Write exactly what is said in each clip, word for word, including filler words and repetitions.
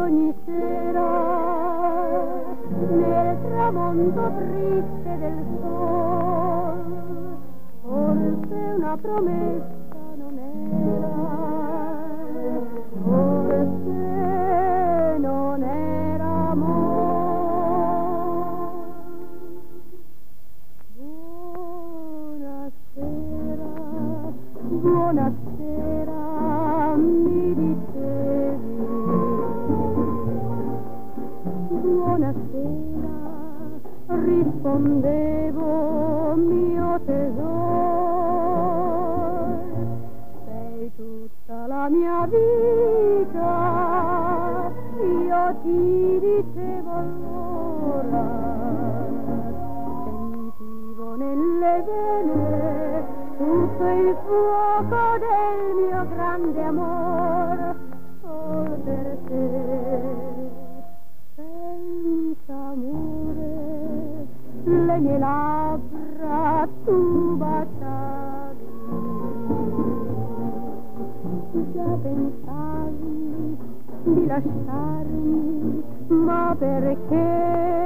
ogni sera nel tramonto triste del sol, forse una promessa non era, forse non era amor. Buonasera, buonasera, mi dicevi, buonasera, rispondevo, mio tesoro, sei tutta la mia vita, io ti dicevo allora, sentivo nelle vene tutto il fuoco del mio grande amor, solo per te, senza amore, le mie labbra tu baciavi, già pensavi di lasciarmi, ma perché?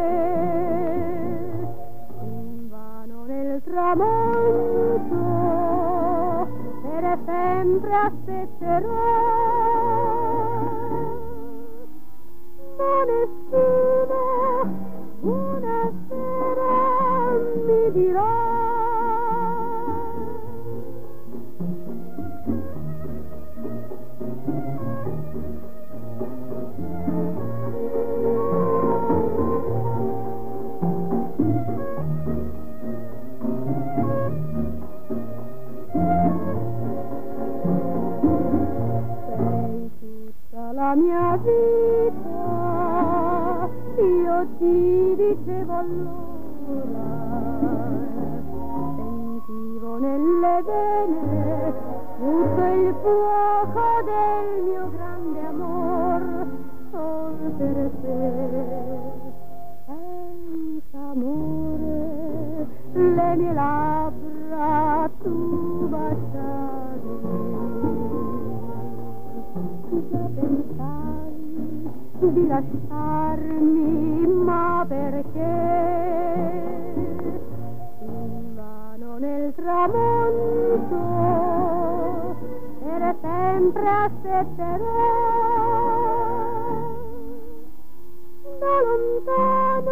Invano nel tramonto per sempre aspetterò, ma nessuno buonasera mi dirà. La mia vita, io ti dicevo allora, sentivo nelle vene tutto il fuoco del mio grande amor, solo per te, senza amore, le mie labbra tu baciavi, già pensavi di lasciarmi, ma perché? Invano nel tramonto per sempre aspetterò, da lontano